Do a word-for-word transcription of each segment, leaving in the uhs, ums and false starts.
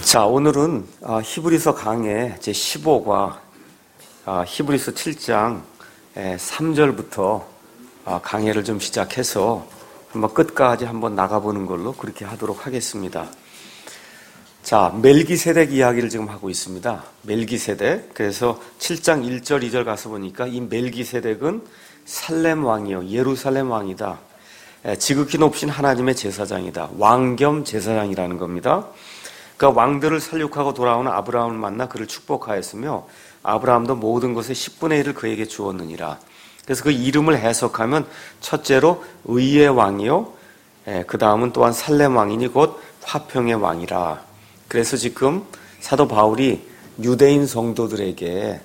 자, 오늘은 히브리서 강의 제십오 과 히브리서 칠 장 삼 절부터 강의를 좀 시작해서 한번 끝까지 한번 나가보는 걸로 그렇게 하도록 하겠습니다. 자, 멜기세덱 이야기를 지금 하고 있습니다. 멜기세덱. 그래서 칠 장 일 절 이 절 가서 보니까 이 멜기세덱은 살렘 왕이요, 예루살렘 왕이다. 지극히 높으신 하나님의 제사장이다. 왕 겸 제사장이라는 겁니다. 그러니까 왕들을 살육하고 돌아오는 아브라함을 만나 그를 축복하였으며 아브라함도 모든 것의 십분의 일을 그에게 주었느니라. 그래서 그 이름을 해석하면 첫째로 의의 왕이요, 그 다음은 또한 살렘 왕이니 곧 화평의 왕이라. 그래서 지금 사도 바울이 유대인 성도들에게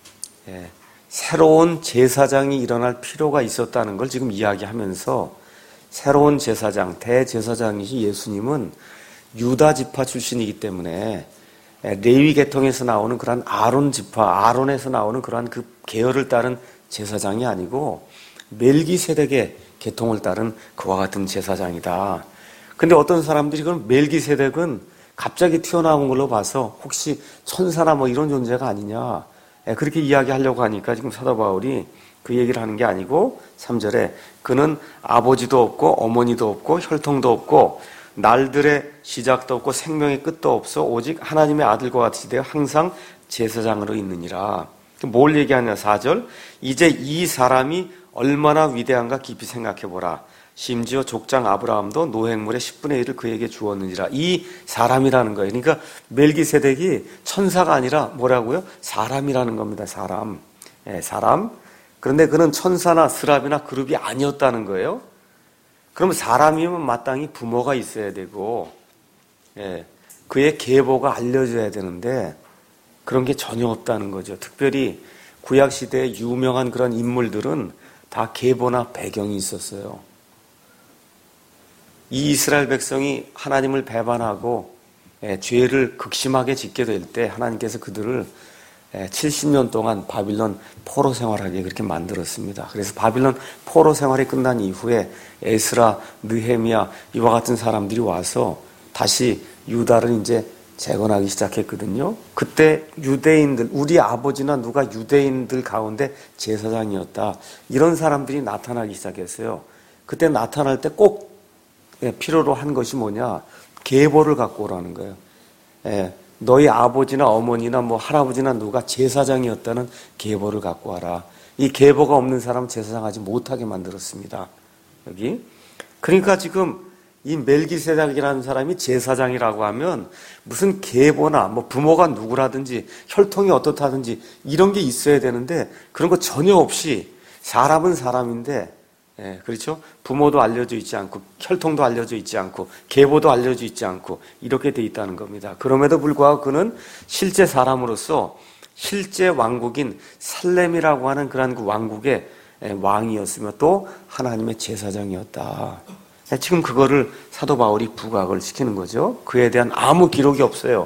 새로운 제사장이 일어날 필요가 있었다는 걸 지금 이야기하면서 새로운 제사장, 대제사장이신 예수님은 유다 지파 출신이기 때문에 레위 계통에서 나오는 그러한 아론 지파, 아론에서 나오는 그러한 그 계열을 따른 제사장이 아니고 멜기세덱의 계통을 따른 그와 같은 제사장이다. 근데 어떤 사람들이 그럼 멜기세덱은 갑자기 튀어나온 걸로 봐서 혹시 천사나 뭐 이런 존재가 아니냐, 그렇게 이야기하려고 하니까 지금 사도 바울이 그 얘기를 하는 게 아니고 삼 절에 그는 아버지도 없고 어머니도 없고 혈통도 없고 날들의 시작도 없고 생명의 끝도 없어 오직 하나님의 아들과 같이 되어 항상 제사장으로 있느니라. 뭘 얘기하냐, 사 절. 이제 이 사람이 얼마나 위대한가 깊이 생각해보라. 심지어 족장 아브라함도 노획물의 십분의 일을 그에게 주었느니라. 이 사람이라는 거예요. 그러니까 멜기세덱이 천사가 아니라 뭐라고요? 사람이라는 겁니다. 사람. 예, 사람. 그런데 그는 천사나 스랍이나 그룹이 아니었다는 거예요. 그러면 사람이면 마땅히 부모가 있어야 되고, 예, 그의 계보가 알려져야 되는데 그런 게 전혀 없다는 거죠. 특별히 구약시대의 유명한 그런 인물들은 다 계보나 배경이 있었어요. 이 이스라엘 백성이 하나님을 배반하고 예, 죄를 극심하게 짓게 될 때 하나님께서 그들을 칠십 년 동안 바빌론 포로 생활하게 그렇게 만들었습니다. 그래서 바빌론 포로 생활이 끝난 이후에 에스라, 느헤미야 이와 같은 사람들이 와서 다시 유다를 이제 재건하기 시작했거든요. 그때 유대인들, 우리 아버지나 누가 유대인들 가운데 제사장이었다, 이런 사람들이 나타나기 시작했어요. 그때 나타날 때 꼭 필요로 한 것이 뭐냐, 계보를 갖고 오라는 거예요. 예. 너희 아버지나 어머니나 뭐 할아버지나 누가 제사장이었다는 계보를 갖고 와라. 이 계보가 없는 사람은 제사장하지 못하게 만들었습니다. 여기. 그러니까 지금 이 멜기세덱이라는 사람이 제사장이라고 하면 무슨 계보나 뭐 부모가 누구라든지 혈통이 어떻다든지 이런 게 있어야 되는데 그런 거 전혀 없이 사람은 사람인데, 예, 그렇죠? 부모도 알려져 있지 않고 혈통도 알려져 있지 않고 계보도 알려져 있지 않고 이렇게 돼 있다는 겁니다. 그럼에도 불구하고 그는 실제 사람으로서 실제 왕국인 살렘이라고 하는 그런 그 왕국의 왕이었으며 또 하나님의 제사장이었다. 지금 그거를 사도 바울이 부각을 시키는 거죠. 그에 대한 아무 기록이 없어요.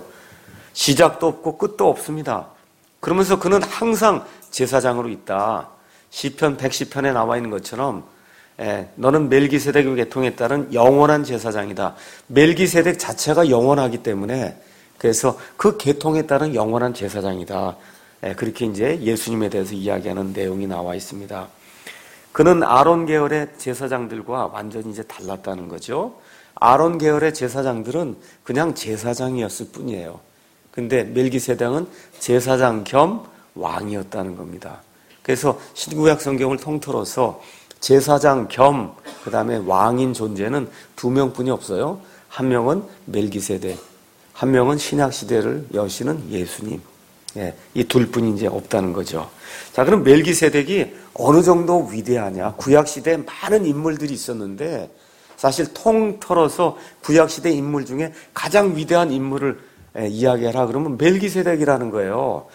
시작도 없고 끝도 없습니다. 그러면서 그는 항상 제사장으로 있다. 시편 백십 편에 나와 있는 것처럼 예, 너는 멜기세덱의 계통에 따른 영원한 제사장이다. 멜기세덱 자체가 영원하기 때문에 그래서 그 계통에 따른 영원한 제사장이다. 예, 그렇게 이제 예수님에 대해서 이야기하는 내용이 나와 있습니다. 그는 아론 계열의 제사장들과 완전히 이제 달랐다는 거죠. 아론 계열의 제사장들은 그냥 제사장이었을 뿐이에요. 근데 멜기세덱은 제사장 겸 왕이었다는 겁니다. 그래서 신구약 성경을 통틀어서 제사장 겸 그 다음에 왕인 존재는 두 명뿐이 없어요. 한 명은 멜기세덱, 한 명은 신약시대를 여시는 예수님. 예, 이 둘뿐이 이제 없다는 거죠. 자, 그럼 멜기세덱이 어느 정도 위대하냐? 구약시대에 많은 인물들이 있었는데 사실 통틀어서 구약시대 인물 중에 가장 위대한 인물을 예, 이야기하라 그러면 멜기세덱이라는 거예요.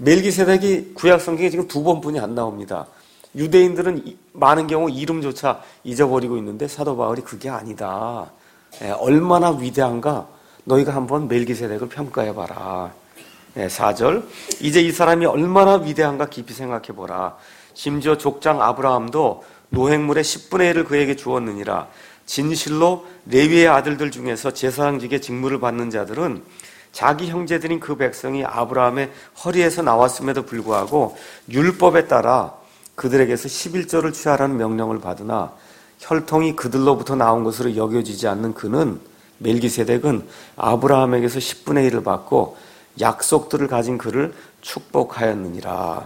멜기세덱이 구약 성경에 지금 두 번뿐이 안 나옵니다. 유대인들은 많은 경우 이름조차 잊어버리고 있는데 사도 바울이 그게 아니다. 예, 얼마나 위대한가 너희가 한번 멜기세덱을 평가해봐라. 예, 사 절. 이제 이 사람이 얼마나 위대한가 깊이 생각해보라. 심지어 족장 아브라함도 노획물의 십분의 일을 그에게 주었느니라. 진실로 레위의 아들들 중에서 제사장직의 직무를 받는 자들은 자기 형제들인 그 백성이 아브라함의 허리에서 나왔음에도 불구하고 율법에 따라 그들에게서 십일조를 취하라는 명령을 받으나 혈통이 그들로부터 나온 것으로 여겨지지 않는 그는, 멜기세덱은 아브라함에게서 십분의 일을 받고 약속들을 가진 그를 축복하였느니라.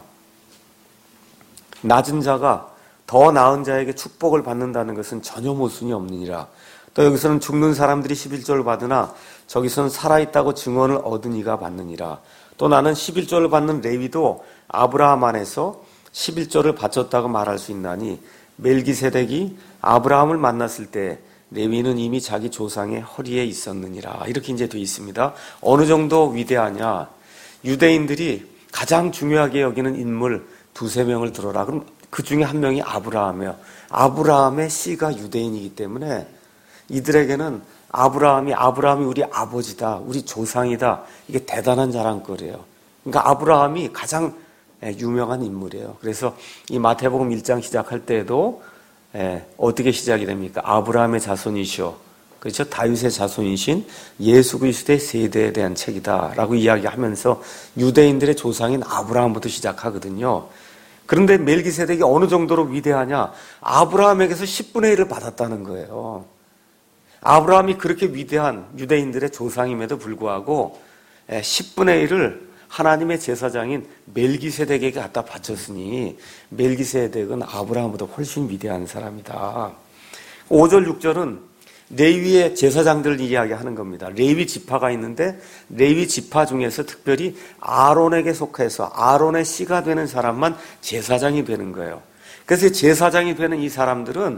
낮은 자가 더 나은 자에게 축복을 받는다는 것은 전혀 모순이 없느니라. 또 여기서는 죽는 사람들이 십일조를 받으나 저기서는 살아있다고 증언을 얻은 이가 받느니라. 또 나는 십일조를 받는 레위도 아브라함 안에서 십일조를 바쳤다고 말할 수 있나니 멜기세덱이 아브라함을 만났을 때 레위는 이미 자기 조상의 허리에 있었느니라. 이렇게 이제 되어 있습니다. 어느 정도 위대하냐? 유대인들이 가장 중요하게 여기는 인물 두세 명을 들어라. 그럼 그 중에 한 명이 아브라함이에요. 아브라함의 씨가 유대인이기 때문에 이들에게는 아브라함이 아브라함이 우리 아버지다, 우리 조상이다. 이게 대단한 자랑거리예요. 그러니까 아브라함이 가장 유명한 인물이에요. 그래서 이 마태복음 일 장 시작할 때에도 예, 어떻게 시작이 됩니까? 아브라함의 자손이시오. 그렇죠? 다윗의 자손이신 예수 그리스도의 세대에 대한 책이다라고 이야기하면서 유대인들의 조상인 아브라함부터 시작하거든요. 그런데 멜기세덱이 어느 정도로 위대하냐? 아브라함에게서 십분의 일을 받았다는 거예요. 아브라함이 그렇게 위대한 유대인들의 조상임에도 불구하고 십분의 일을 하나님의 제사장인 멜기세덱에게 갖다 바쳤으니 멜기세덱은 아브라함보다 훨씬 위대한 사람이다. 오 절 육 절은 레위의 제사장들을 이야기하는 겁니다. 레위 지파가 있는데 레위 지파 중에서 특별히 아론에게 속해서 아론의 씨가 되는 사람만 제사장이 되는 거예요. 그래서 제사장이 되는 이 사람들은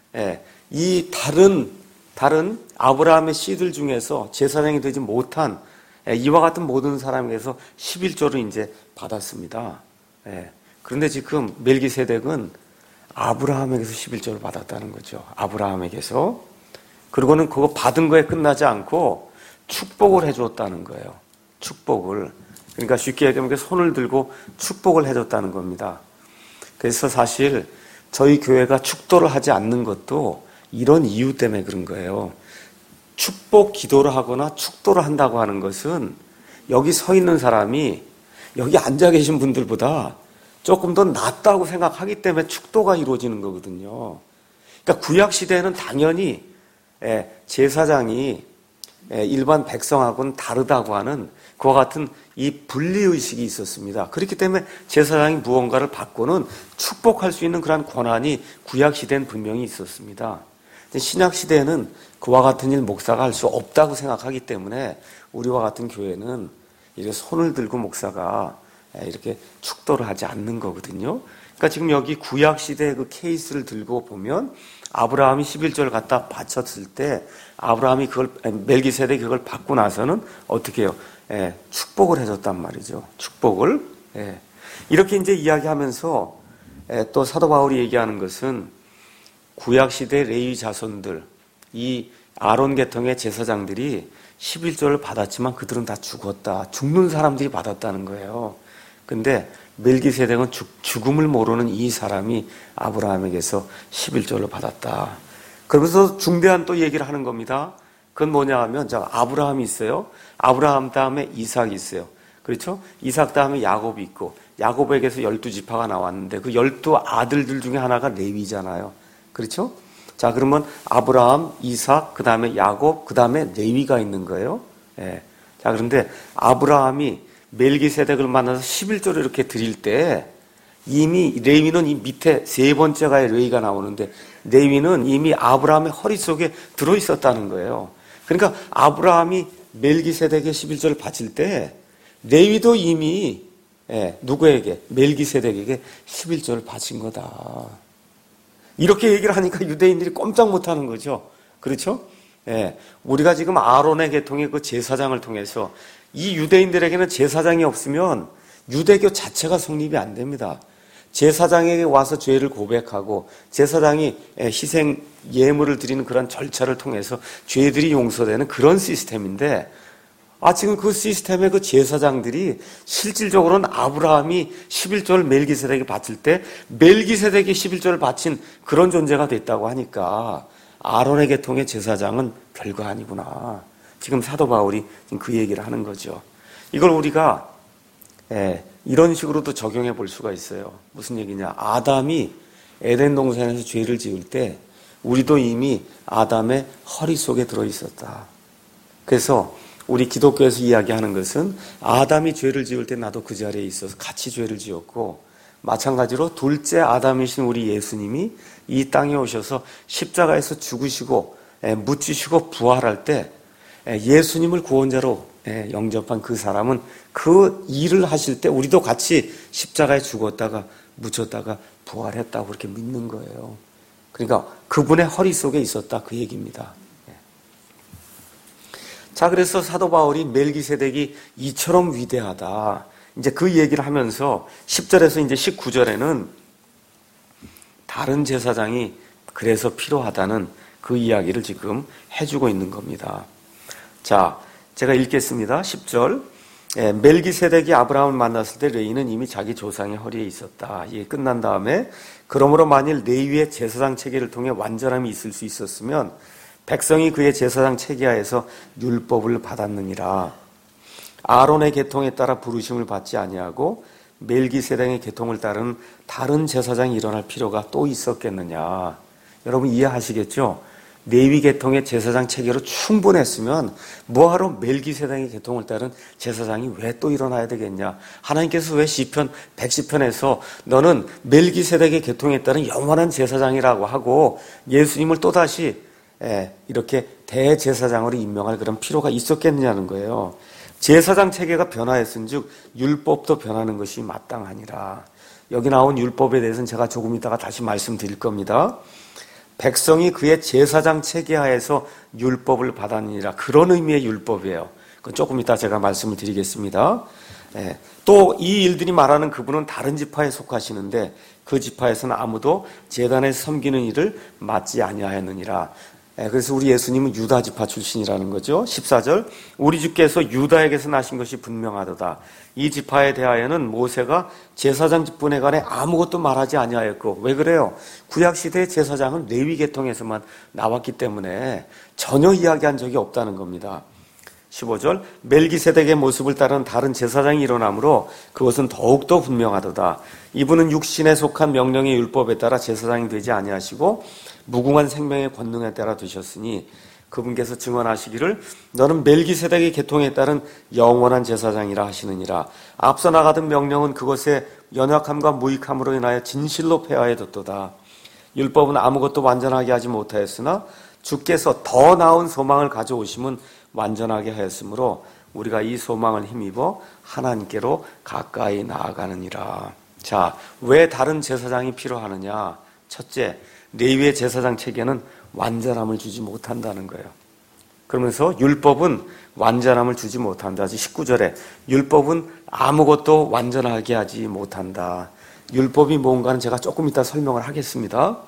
이 다른 다른 아브라함의 씨들 중에서 제사장이 되지 못한 이와 같은 모든 사람에게서 십일조를 이제 받았습니다. 그런데 지금 멜기세덱은 아브라함에게서 십일조를 받았다는 거죠. 아브라함에게서. 그리고는 그거 받은 거에 끝나지 않고 축복을 해줬다는 거예요. 축복을. 그러니까 쉽게 얘기하면 손을 들고 축복을 해줬다는 겁니다. 그래서 사실 저희 교회가 축도를 하지 않는 것도 이런 이유 때문에 그런 거예요. 축복 기도를 하거나 축도를 한다고 하는 것은 여기 서 있는 사람이 여기 앉아 계신 분들보다 조금 더 낫다고 생각하기 때문에 축도가 이루어지는 거거든요. 그러니까 구약시대에는 당연히 제사장이 일반 백성하고는 다르다고 하는 그와 같은 이 분리의식이 있었습니다. 그렇기 때문에 제사장이 무언가를 받고는 축복할 수 있는 그런 권한이 구약시대엔 분명히 있었습니다. 신약시대에는 그와 같은 일 목사가 할 수 없다고 생각하기 때문에 우리와 같은 교회는 이렇게 손을 들고 목사가 이렇게 축도를 하지 않는 거거든요. 그러니까 지금 여기 구약시대의 그 케이스를 들고 보면 아브라함이 십일조를 갖다 바쳤을 때 아브라함이 그걸, 멜기세덱이 그걸 받고 나서는 어떻게 해요? 예, 축복을 해줬단 말이죠. 축복을. 예. 이렇게 이제 이야기하면서 예, 또 사도 바울이 얘기하는 것은 구약시대 레위 자손들, 이 아론 계통의 제사장들이 십일조를 받았지만 그들은 다 죽었다. 죽는 사람들이 받았다는 거예요. 근데 멜기세덱은 죽음을 모르는 이 사람이 아브라함에게서 십일조를 받았다. 그러면서 중대한 또 얘기를 하는 겁니다. 그건 뭐냐 하면, 자, 아브라함이 있어요. 아브라함 다음에 이삭이 있어요. 그렇죠? 이삭 다음에 야곱이 있고, 야곱에게서 열두 지파가 나왔는데 그 열두 아들들 중에 하나가 레위잖아요. 그렇죠? 자, 그러면 아브라함, 이삭, 그 다음에 야곱, 그 다음에 레위가 있는 거예요. 예. 자, 그런데 아브라함이 멜기세덱을 만나서 십일조를 이렇게 드릴 때 이미 레위는 이 밑에 세 번째가 레위가 나오는데 레위는 이미 아브라함의 허리 속에 들어있었다는 거예요. 그러니까 아브라함이 멜기세덱의 십일조를 바칠 때 레위도 이미 예, 누구에게? 멜기세덱에게 십일조를 바친 거다. 이렇게 얘기를 하니까 유대인들이 꼼짝 못하는 거죠. 그렇죠? 예, 우리가 지금 아론의 계통의 그 제사장을 통해서 이 유대인들에게는 제사장이 없으면 유대교 자체가 성립이 안 됩니다. 제사장에게 와서 죄를 고백하고 제사장이 희생 예물을 드리는 그런 절차를 통해서 죄들이 용서되는 그런 시스템인데, 아, 지금 그 시스템의 그 제사장들이 실질적으로는 아브라함이 십일조를 멜기세덱에게 바칠 때 멜기세덱이 십일조를 바친 그런 존재가 됐다고 하니까 아론의 계통의 제사장은 별거 아니구나. 지금 사도 바울이 지금 그 얘기를 하는 거죠. 이걸 우리가 예, 이런 식으로도 적용해 볼 수가 있어요. 무슨 얘기냐? 아담이 에덴 동산에서 죄를 지을 때 우리도 이미 아담의 허리 속에 들어 있었다. 그래서 우리 기독교에서 이야기하는 것은 아담이 죄를 지을 때 나도 그 자리에 있어서 같이 죄를 지었고, 마찬가지로 둘째 아담이신 우리 예수님이 이 땅에 오셔서 십자가에서 죽으시고 묻히시고 부활할 때 예수님을 구원자로 영접한 그 사람은 그 일을 하실 때 우리도 같이 십자가에 죽었다가 묻혔다가 부활했다고 그렇게 믿는 거예요. 그러니까 그분의 허리 속에 있었다, 그 얘기입니다. 자, 그래서 사도 바울이 멜기세덱이 이처럼 위대하다, 이제 그 얘기를 하면서 십 절에서 이제 십구 절에는 다른 제사장이 그래서 필요하다는 그 이야기를 지금 해주고 있는 겁니다. 자, 제가 읽겠습니다. 십 절. 예, 멜기세덱이 아브라함을 만났을 때 레위는 이미 자기 조상의 허리에 있었다. 이게 끝난 다음에 그러므로 만일 레위의 제사장 체계를 통해 완전함이 있을 수 있었으면 백성이 그의 제사장 체계하에서 율법을 받았느니라. 아론의 계통에 따라 부르심을 받지 아니하고 멜기세덱의 계통을 따른 다른 제사장이 일어날 필요가 또 있었겠느냐. 여러분 이해하시겠죠? 레위 계통의 제사장 체계로 충분했으면 뭐하러 멜기세덱의 계통을 따른 제사장이 왜 또 일어나야 되겠냐. 하나님께서 왜 시편 백십 편에서 너는 멜기세덱의 계통에 따른 영원한 제사장이라고 하고 예수님을 또다시 이렇게 대제사장으로 임명할 그런 필요가 있었겠느냐는 거예요. 제사장 체계가 변화했은즉 율법도 변하는 것이 마땅하니라. 여기 나온 율법에 대해서는 제가 조금 이따가 다시 말씀드릴 겁니다. 백성이 그의 제사장 체계하에서 율법을 받았느니라, 그런 의미의 율법이에요. 그건 조금 이따 제가 말씀을 드리겠습니다. 예. 또 이 일들이 말하는 그분은 다른 지파에 속하시는데 그 지파에서는 아무도 제단에서 섬기는 일을 맡지 아니하였느니라. 그래서 우리 예수님은 유다 지파 출신이라는 거죠. 십사 절. 우리 주께서 유다에게서 나신 것이 분명하도다. 이 지파에 대하여는 모세가 제사장 직분에 관해 아무것도 말하지 아니하였고, 왜 그래요? 구약시대의 제사장은 레위 계통에서만 나왔기 때문에 전혀 이야기한 적이 없다는 겁니다. 십오 절. 멜기세덱의 모습을 따른 다른 제사장이 일어나므로 그것은 더욱더 분명하도다. 이분은 육신에 속한 명령의 율법에 따라 제사장이 되지 아니하시고 무궁한 생명의 권능에 따라 되셨으니 그분께서 증언하시기를 너는 멜기세덱의 계통에 따른 영원한 제사장이라 하시느니라. 앞서 나가던 명령은 그것의 연약함과 무익함으로 인하여 진실로 폐하여졌도다. 율법은 아무것도 완전하게 하지 못하였으나 주께서 더 나은 소망을 가져오심은 완전하게 하였으므로 우리가 이 소망을 힘입어 하나님께로 가까이 나아가느니라. 자, 왜 다른 제사장이 필요하느냐? 첫째, 레위의 제사장 체계는 완전함을 주지 못한다는 거예요. 그러면서 율법은 완전함을 주지 못한다. 십구 절에 율법은 아무것도 완전하게 하지 못한다. 율법이 뭔가는 제가 조금 이따 설명을 하겠습니다.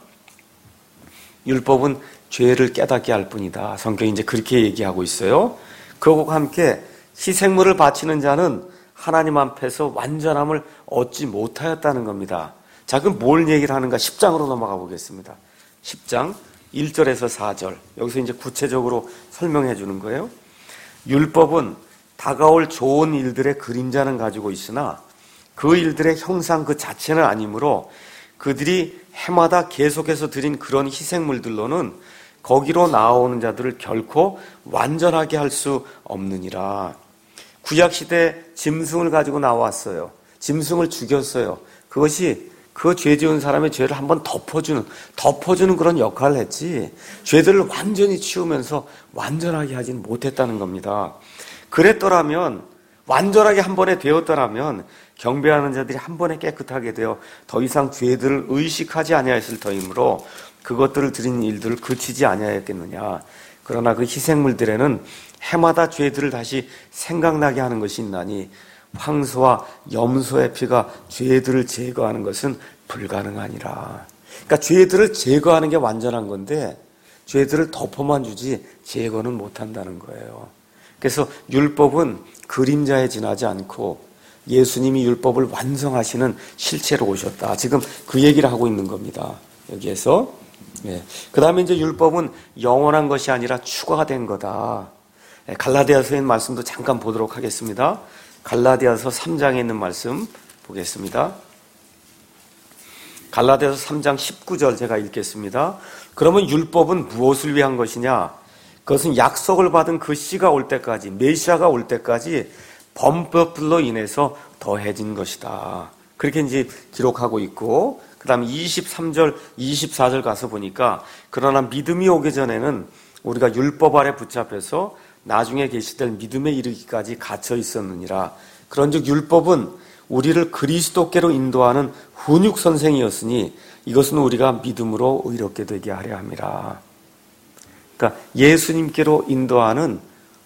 율법은 죄를 깨닫게 할 뿐이다. 성경이 이제 그렇게 얘기하고 있어요. 그것과 함께 희생물을 바치는 자는 하나님 앞에서 완전함을 얻지 못하였다는 겁니다. 자, 그럼 뭘 얘기를 하는가? 십 장으로 넘어가 보겠습니다. 십 장 일 절에서 사 절. 여기서 이제 구체적으로 설명해 주는 거예요. 율법은 다가올 좋은 일들의 그림자는 가지고 있으나 그 일들의 형상 그 자체는 아니므로 그들이 해마다 계속해서 드린 그런 희생물들로는 거기로 나오는 자들을 결코 완전하게 할 수 없느니라. 구약시대 짐승을 가지고 나왔어요. 짐승을 죽였어요. 그것이 그 죄 지은 사람의 죄를 한번 덮어주는, 덮어주는 그런 역할을 했지, 죄들을 완전히 치우면서 완전하게 하지는 못했다는 겁니다. 그랬더라면, 완전하게 한 번에 되었더라면, 경배하는 자들이 한 번에 깨끗하게 되어 더 이상 죄들을 의식하지 아니하였을 터이므로 그것들을 드린 일들을 그치지 아니하였겠느냐. 그러나 그 희생물들에는 해마다 죄들을 다시 생각나게 하는 것이 있나니 황소와 염소의 피가 죄들을 제거하는 것은 불가능하니라. 그러니까 죄들을 제거하는 게 완전한 건데 죄들을 덮어만 주지 제거는 못한다는 거예요. 그래서 율법은 그림자에 지나지 않고 예수님이 율법을 완성하시는 실체로 오셨다. 지금 그 얘기를 하고 있는 겁니다. 여기에서. 예. 그 다음에 이제 율법은 영원한 것이 아니라 추가된 거다. 갈라디아서에 있는 말씀도 잠깐 보도록 하겠습니다. 갈라디아서 삼 장에 있는 말씀 보겠습니다. 갈라디아서 삼 장 십구 절 제가 읽겠습니다. 그러면 율법은 무엇을 위한 것이냐? 그것은 약속을 받은 그 씨가 올 때까지, 메시아가 올 때까지 범법들로 인해서 더해진 것이다. 그렇게 이제 기록하고 있고, 그 다음에 이십삼 절, 이십사 절 가서 보니까 그러나 믿음이 오기 전에는 우리가 율법 아래 붙잡혀서 나중에 계시될 믿음에 이르기까지 갇혀 있었느니라. 그런즉 율법은 우리를 그리스도께로 인도하는 훈육 선생이었으니 이것은 우리가 믿음으로 의롭게 되게 하려 함이라. 그러니까 예수님께로 인도하는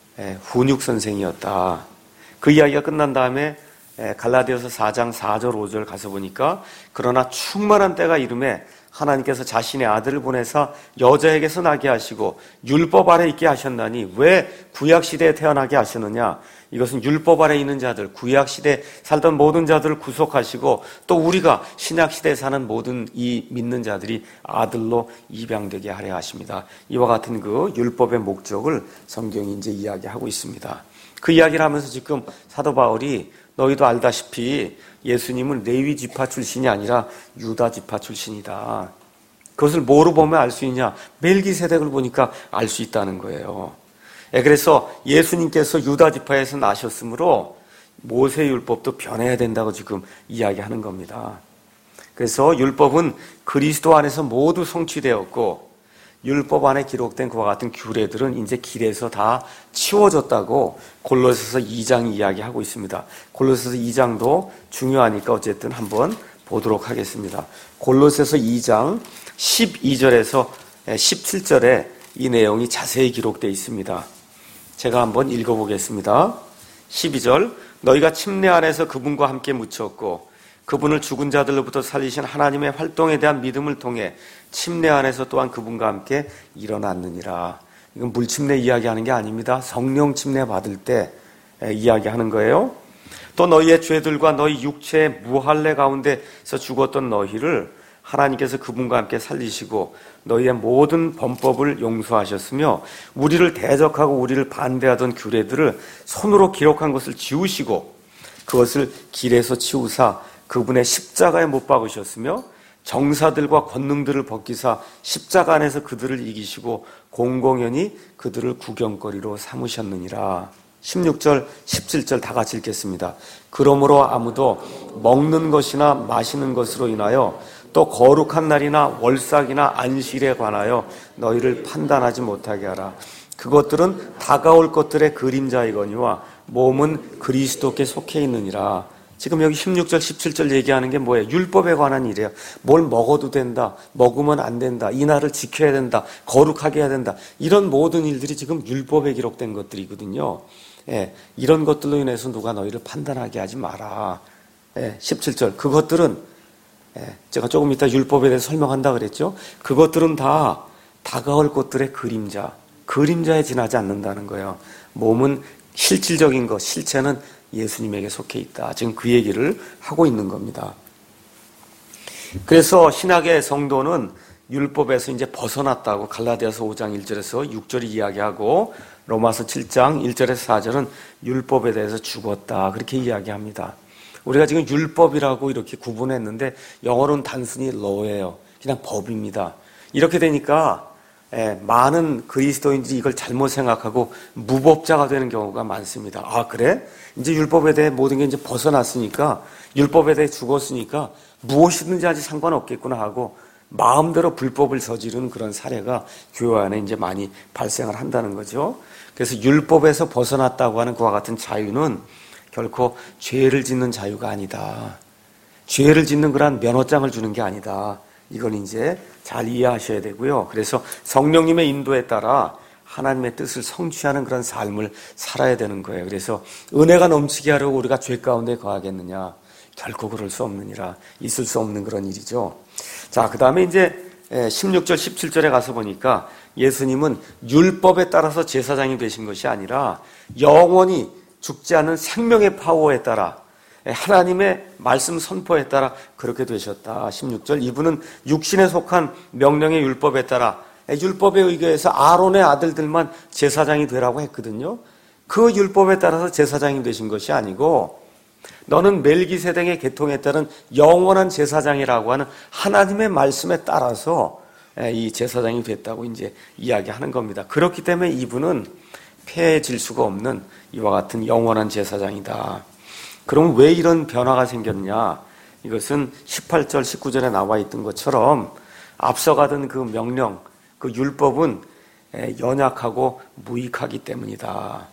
훈육 선생이었다. 그 이야기가 끝난 다음에 갈라디아서 사 장 사 절 오 절 가서 보니까 그러나 충만한 때가 이름에 하나님께서 자신의 아들을 보내사 여자에게서 나게 하시고 율법 아래 있게 하셨나니 왜 구약시대에 태어나게 하셨느냐? 이것은 율법 아래 있는 자들, 구약시대에 살던 모든 자들을 구속하시고 또 우리가 신약시대에 사는 모든 이 믿는 자들이 아들로 입양되게 하려 하십니다. 이와 같은 그 율법의 목적을 성경이 이제 이야기하고 있습니다. 그 이야기를 하면서 지금 사도 바울이 너희도 알다시피 예수님은 레위 지파 출신이 아니라 유다 지파 출신이다. 그것을 뭐로 보면 알 수 있냐? 멜기세덱을 보니까 알 수 있다는 거예요. 그래서 예수님께서 유다 지파에서 나셨으므로 모세 율법도 변해야 된다고 지금 이야기하는 겁니다. 그래서 율법은 그리스도 안에서 모두 성취되었고 율법 안에 기록된 그와 같은 규례들은 이제 길에서 다 치워졌다고 골로새서 이 장이 이야기하고 있습니다. 골로새서 이 장도 중요하니까 어쨌든 한번 보도록 하겠습니다. 골로새서 이 장 십이 절에서 십칠 절에 이 내용이 자세히 기록되어 있습니다. 제가 한번 읽어보겠습니다. 십이 절 너희가 침례 안에서 그분과 함께 묻혔고 그분을 죽은 자들로부터 살리신 하나님의 활동에 대한 믿음을 통해 침례 안에서 또한 그분과 함께 일어났느니라. 이건 물침례 이야기하는 게 아닙니다. 성령 침례 받을 때 이야기하는 거예요. 또 너희의 죄들과 너희 육체의 무할례 가운데서 죽었던 너희를 하나님께서 그분과 함께 살리시고 너희의 모든 범법을 용서하셨으며 우리를 대적하고 우리를 반대하던 규례들을 손으로 기록한 것을 지우시고 그것을 길에서 치우사 그분의 십자가에 못 박으셨으며 정사들과 권능들을 벗기사 십자가 안에서 그들을 이기시고 공공연히 그들을 구경거리로 삼으셨느니라. 십육 절, 십칠 절 다 같이 읽겠습니다. 그러므로 아무도 먹는 것이나 마시는 것으로 인하여 또 거룩한 날이나 월삭이나 안식일에 관하여 너희를 판단하지 못하게 하라. 그것들은 다가올 것들의 그림자이거니와 몸은 그리스도께 속해 있느니라. 지금 여기 십육 절, 십칠 절 얘기하는 게 뭐예요? 율법에 관한 일이에요. 뭘 먹어도 된다, 먹으면 안 된다, 이 날을 지켜야 된다, 거룩하게 해야 된다. 이런 모든 일들이 지금 율법에 기록된 것들이거든요. 예, 이런 것들로 인해서 누가 너희를 판단하게 하지 마라. 예, 십칠 절 그것들은 예, 제가 조금 이따 율법에 대해서 설명한다 그랬죠. 그것들은 다 다가올 것들의 그림자, 그림자에 지나지 않는다는 거예요. 몸은 실질적인 것, 실체는 예수님에게 속해 있다. 지금 그 얘기를 하고 있는 겁니다. 그래서 신약의 성도는 율법에서 이제 벗어났다고 갈라디아서 오 장 일 절에서 육 절이 이야기하고 로마서 칠 장 일 절에서 사 절은 율법에 대해서 죽었다. 그렇게 이야기합니다. 우리가 지금 율법이라고 이렇게 구분했는데 영어로는 단순히 law예요. 그냥 법입니다. 이렇게 되니까 예, 많은 그리스도인들이 이걸 잘못 생각하고 무법자가 되는 경우가 많습니다. 아, 그래? 이제 율법에 대해 모든 게 이제 벗어났으니까, 율법에 대해 죽었으니까 무엇이든지 하지 상관없겠구나 하고 마음대로 불법을 저지르는 그런 사례가 교회 안에 이제 많이 발생을 한다는 거죠. 그래서 율법에서 벗어났다고 하는 그와 같은 자유는 결코 죄를 짓는 자유가 아니다. 죄를 짓는 그런 면허장을 주는 게 아니다. 이건 이제 잘 이해하셔야 되고요. 그래서 성령님의 인도에 따라 하나님의 뜻을 성취하는 그런 삶을 살아야 되는 거예요. 그래서 은혜가 넘치게 하려고 우리가 죄 가운데 거하겠느냐? 결코 그럴 수 없느니라. 있을 수 없는 그런 일이죠. 자, 그 다음에 이제 십육 절, 십칠 절에 가서 보니까 예수님은 율법에 따라서 제사장이 되신 것이 아니라 영원히 죽지 않는 생명의 파워에 따라 하나님의 말씀 선포에 따라 그렇게 되셨다. 십육 절 이분은 육신에 속한 명령의 율법에 따라 율법에 의거해서 아론의 아들들만 제사장이 되라고 했거든요. 그 율법에 따라서 제사장이 되신 것이 아니고 너는 멜기세덱의 계통에 따른 영원한 제사장이라고 하는 하나님의 말씀에 따라서 이 제사장이 됐다고 이제 이야기하는 겁니다. 그렇기 때문에 이분은 폐해질 수가 없는 이와 같은 영원한 제사장이다. 그럼 왜 이런 변화가 생겼냐? 이것은 십팔 절, 십구 절에 나와 있던 것처럼 앞서가던 그 명령, 그 율법은 연약하고 무익하기 때문이다.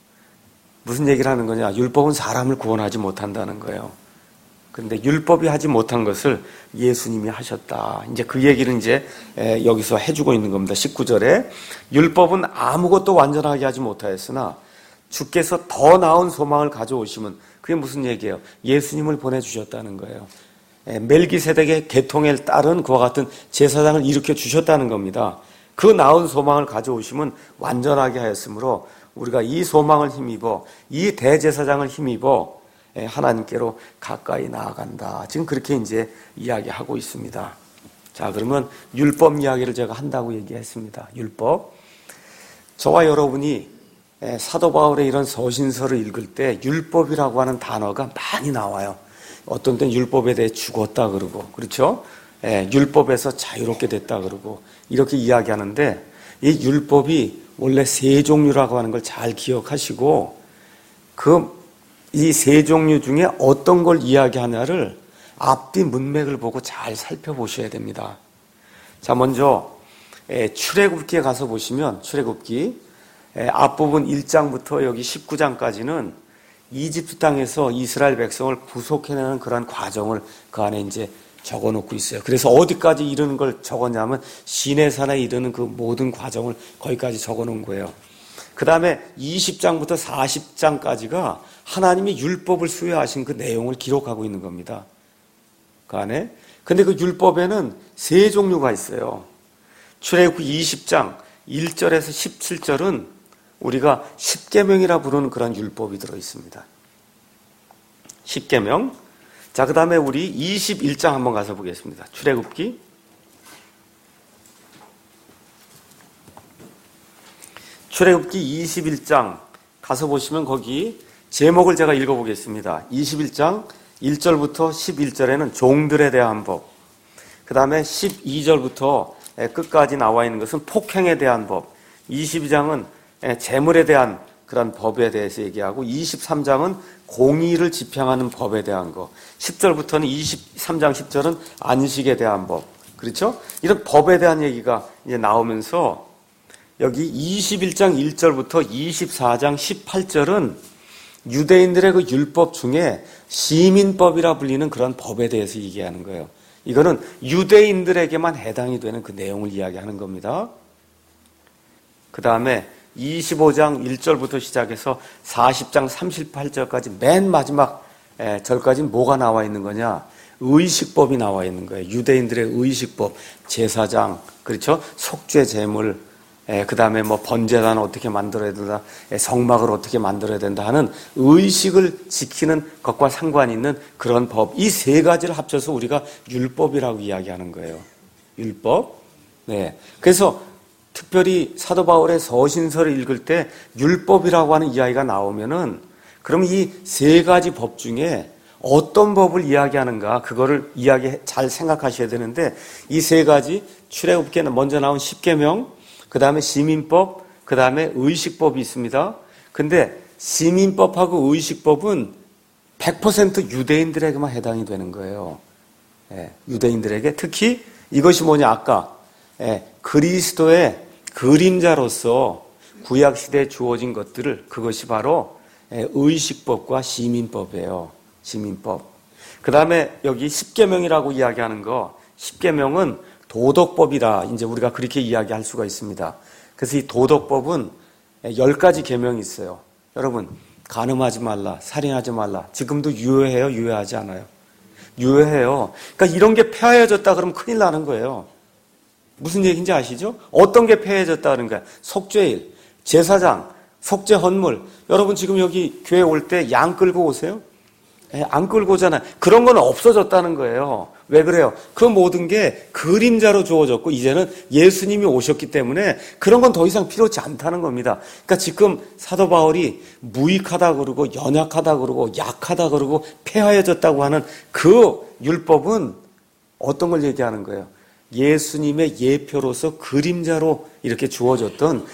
무슨 얘기를 하는 거냐? 율법은 사람을 구원하지 못한다는 거예요. 그런데 율법이 하지 못한 것을 예수님이 하셨다. 이제 그 얘기를 이제 여기서 해주고 있는 겁니다. 십구 절에 율법은 아무것도 완전하게 하지 못하였으나 주께서 더 나은 소망을 가져오시면 그게 무슨 얘기예요? 예수님을 보내주셨다는 거예요. 멜기세덱의 계통에 따른 그와 같은 제사장을 일으켜 주셨다는 겁니다. 그 나은 소망을 가져오시면 완전하게 하였으므로 우리가 이 소망을 힘입어 이 대제사장을 힘입어 하나님께로 가까이 나아간다. 지금 그렇게 이제 이야기하고 있습니다. 자, 그러면 율법 이야기를 제가 한다고 얘기했습니다. 율법. 저와 여러분이 사도 바울의 이런 서신서를 읽을 때 율법이라고 하는 단어가 많이 나와요. 어떤 때는 율법에 대해 죽었다 그러고, 그렇죠? 예, 율법에서 자유롭게 됐다 그러고 이렇게 이야기하는데 이 율법이 원래 세 종류라고 하는 걸 잘 기억하시고 그 이 세 종류 중에 어떤 걸 이야기하냐를 앞뒤 문맥을 보고 잘 살펴보셔야 됩니다. 자, 먼저 출애굽기에 가서 보시면 출애굽기 앞부분 일 장부터 여기 십구 장까지는 이집트 땅에서 이스라엘 백성을 구속해내는 그런 과정을 그 안에 이제 적어놓고 있어요. 그래서 어디까지 이르는 걸 적었냐면 시내산에 이르는 그 모든 과정을 거기까지 적어놓은 거예요. 그 다음에 이십 장부터 사십 장까지가 하나님이 율법을 수여하신 그 내용을 기록하고 있는 겁니다. 그 안에. 근데 그 율법에는 세 종류가 있어요. 출애굽기 이십 장 일 절에서 십칠 절은 우리가 십계명이라 부르는 그런 율법이 들어있습니다. 십계명. 자, 그 다음에 우리 이십일 장 한번 가서 보겠습니다. 출애굽기. 출애굽기 이십일 장 가서 보시면 거기 제목을 제가 읽어보겠습니다. 이십일 장 일 절부터 십일 절에는 종들에 대한 법. 그 다음에 십이 절부터 끝까지 나와 있는 것은 폭행에 대한 법. 이십이 장은 재물에 대한 그런 법에 대해서 얘기하고 이십삼 장은 공의를 지평하는 법에 대한 거. 십 절부터는 이십삼 장 십 절은 안식에 대한 법. 그렇죠? 이런 법에 대한 얘기가 이제 나오면서 여기 이십일 장 일 절부터 이십사 장 십팔 절은 유대인들의 그 율법 중에 시민법이라 불리는 그런 법에 대해서 얘기하는 거예요. 이거는 유대인들에게만 해당이 되는 그 내용을 이야기하는 겁니다. 그 다음에 이십오 장 일 절부터 시작해서 사십 장 삼십팔 절까지 맨 마지막 절까지 뭐가 나와 있는 거냐? 의식법이 나와 있는 거예요. 유대인들의 의식법, 제사장, 그렇죠? 속죄 제물, 그 다음에 뭐 번제단을 어떻게 만들어야 된다, 성막을 어떻게 만들어야 된다 하는 의식을 지키는 것과 상관이 있는 그런 법. 이 세 가지를 합쳐서 우리가 율법이라고 이야기하는 거예요. 율법. 네. 그래서 특별히 사도 바울의 서신서를 읽을 때 율법이라고 하는 이야기가 나오면은 그럼 이 세 가지 법 중에 어떤 법을 이야기하는가 그거를 이야기 잘 생각하셔야 되는데 이 세 가지 출애굽기에는 먼저 나온 십계명, 그 다음에 시민법, 그 다음에 의식법이 있습니다. 근데 시민법하고 의식법은 백 퍼센트 유대인들에게만 해당이 되는 거예요. 예, 유대인들에게. 특히 이것이 뭐냐, 아까 예, 그리스도의 그림자로서 구약시대에 주어진 것들을, 그것이 바로 예, 의식법과 시민법이에요. 시민법. 그 다음에 여기 십계명이라고 이야기하는 거, 십계명은 도덕법이다. 이제 우리가 그렇게 이야기할 수가 있습니다. 그래서 이 도덕법은 열 가지 계명이 있어요. 여러분, 간음하지 말라, 살인하지 말라. 지금도 유효해요? 유효하지 않아요? 유효해요. 그러니까 이런 게 폐하여졌다 그러면 큰일 나는 거예요. 무슨 얘기인지 아시죠? 어떤 게 폐해졌다 그런 거야? 속죄일, 제사장, 속죄 헌물. 여러분 지금 여기 교회 올 때 양 끌고 오세요? 안 끌고잖아요. 그런 건 없어졌다는 거예요. 왜 그래요? 그 모든 게 그림자로 주어졌고 이제는 예수님이 오셨기 때문에 그런 건 더 이상 필요치 않다는 겁니다. 그러니까 지금 사도 바울이 무익하다 그러고 연약하다 그러고 약하다 그러고 폐하여졌다고 하는 그 율법은 어떤 걸 얘기하는 거예요? 예수님의 예표로서 그림자로 이렇게 주어졌던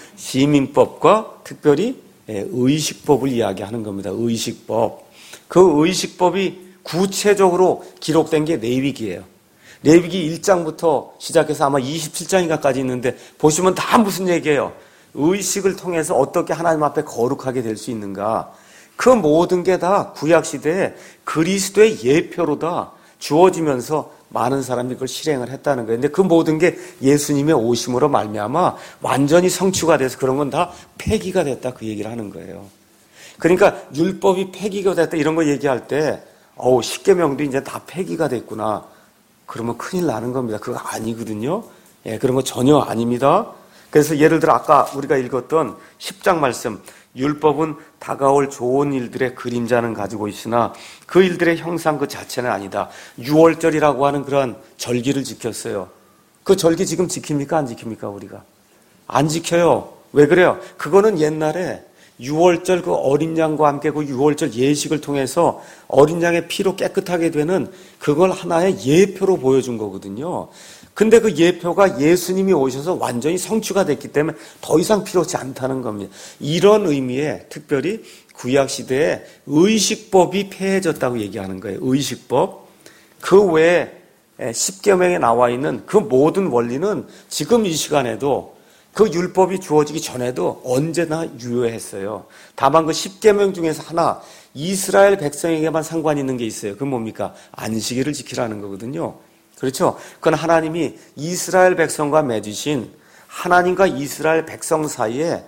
시민법과 특별히 의식법을 이야기하는 겁니다. 의식법. 그 의식법이 구체적으로 기록된 게 레위기예요. 레위기 일 장부터 시작해서 아마 이십칠 장인가까지 있는데 보시면 다 무슨 얘기예요? 의식을 통해서 어떻게 하나님 앞에 거룩하게 될 수 있는가. 그 모든 게 다 구약시대에 그리스도의 예표로 다 주어지면서 많은 사람들이 그걸 실행을 했다는 거예요. 근데 그 모든 게 예수님의 오심으로 말미암아 완전히 성취가 돼서 그런 건 다 폐기가 됐다 그 얘기를 하는 거예요. 그러니까 율법이 폐기가 됐다 이런 거 얘기할 때 어우 십계명도 이제 다 폐기가 됐구나. 그러면 큰일 나는 겁니다. 그거 아니거든요. 예, 그런 거 전혀 아닙니다. 그래서 예를 들어 아까 우리가 읽었던 십 장 말씀 율법은 다가올 좋은 일들의 그림자는 가지고 있으나 그 일들의 형상 그 자체는 아니다. 유월절이라고 하는 그런 절기를 지켰어요. 그 절기 지금 지킵니까? 안 지킵니까? 우리가? 안 지켜요. 왜 그래요? 그거는 옛날에 유월절 그 어린 양과 함께 그 유월절 예식을 통해서 어린 양의 피로 깨끗하게 되는 그걸 하나의 예표로 보여준 거거든요. 근데 그 예표가 예수님이 오셔서 완전히 성취가 됐기 때문에 더 이상 필요치 않다는 겁니다. 이런 의미에 특별히 구약시대에 의식법이 폐해졌다고 얘기하는 거예요. 의식법. 그 외에 십계명에 나와 있는 그 모든 원리는 지금 이 시간에도 그 율법이 주어지기 전에도 언제나 유효했어요. 다만 그 십계명 중에서 하나 이스라엘 백성에게만 상관 있는 게 있어요. 그건 뭡니까? 안식일을 지키라는 거거든요. 그렇죠? 그건 하나님이 이스라엘 백성과 맺으신 하나님과 이스라엘 백성 사이에